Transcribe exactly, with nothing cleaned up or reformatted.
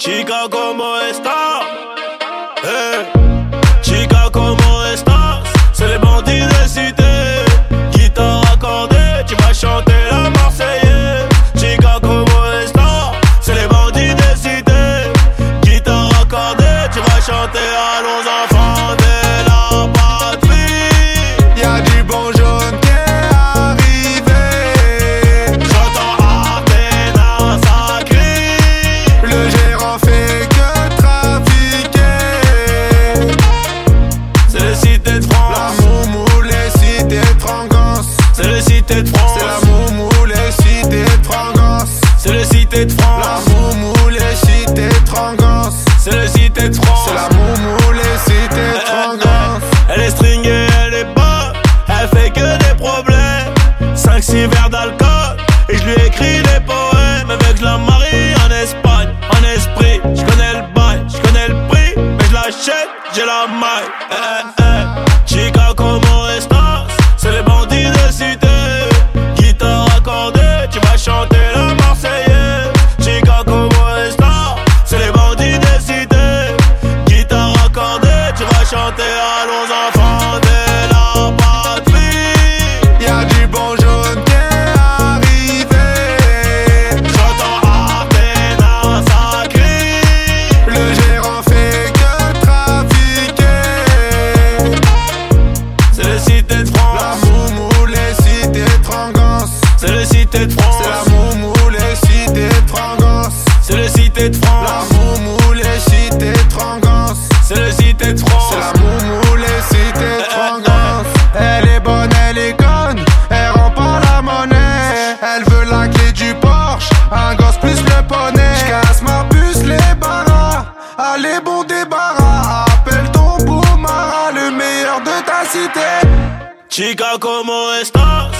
Chica, ¿cómo estás? Hey. Chica, ¿cómo estás? C'est les bandits de cité. Guitare accordée, tu vas chanter la Marseillaise. Chica, ¿cómo estás? C'est les bandits de cité. Guitare accordée, tu vas chanter à nos enfants de la patrie. Y'a du bon jaune qui est arrivé. J'entends Athéna, ça crie. Le gérant fait que trafiquer. C'est le cité de France. La moumou, les cités de Frangance. C'est le cité de France. C'est la moumou, les cités de Frangance. C'est le cité de La France. moumou, les cités de Frangance. C'est le cité de France. C'est la moumou, les cités de Frangance. Elle est stringée, elle est bonne. Elle fait que des problèmes. cinq six verres d'alcool. Et je lui écris des poèmes. Avec je la marie en Espagne. En esprit, je connais le bail, je connais le prix. Mais je l'achète, j'ai la maille. Eh, eh. Chica, ¿cómo estás? C'est les bandits de cité. Guitare accordée, tu vas chanter la Marseillaise. Chica, ¿cómo estás? C'est les bandits de cité. Guitare accordée, tu vas chanter à nos enfants de la patrie. Y'a du bon jaune qui est arrivé. J'entends Athéna, ça crie. Le gérant fait que trafiquer. C'est le cité de La France. moumou, les cités de Frangance. C'est le cité de C'est la France. moumou, les cités de Frangance. C'est le cité de La France. moumou, les cités de Frangance. C'est le cité de C'est France. la moumou, les cités de Frangance. Elle est bonne, elle est conne, elle rend pas la monnaie. Elle veut la clé du Porsche, un gosse plus le poney. J'casse ma puce, les barras, allez bon débarras. Appelle ton Boumara, le meilleur de ta cité. Chica, ¿cómo estás?